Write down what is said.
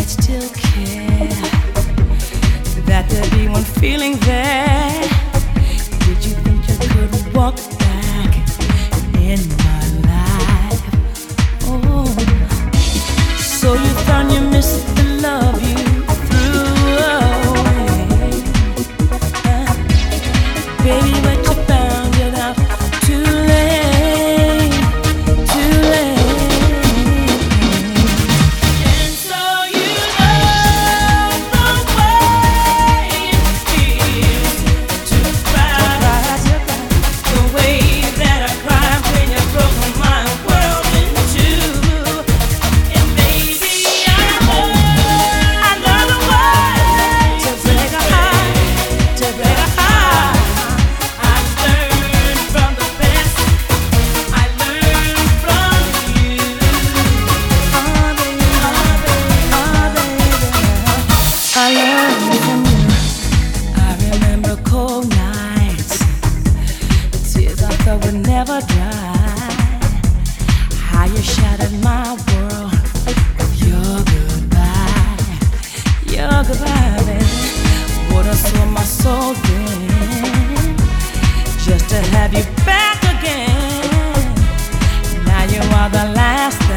still care that there'd be one feeling there. Did you think you could walk back in my life? Oh, so you found you missed the love you threw away, baby, but you found it out too late, too late. And so you know the way it feels to cry, the way that I cry when you broke my world in two. And baby, I know the way to break a heart, to break a heart. I learned from the best. I learned from you. Oh, baby, oh, baby. I learned from you. I remember cold nights, tears I thought would never dry. How you shattered my world with your goodbye, baby. Would have sold my soul then, just to have you back again. Now you are the last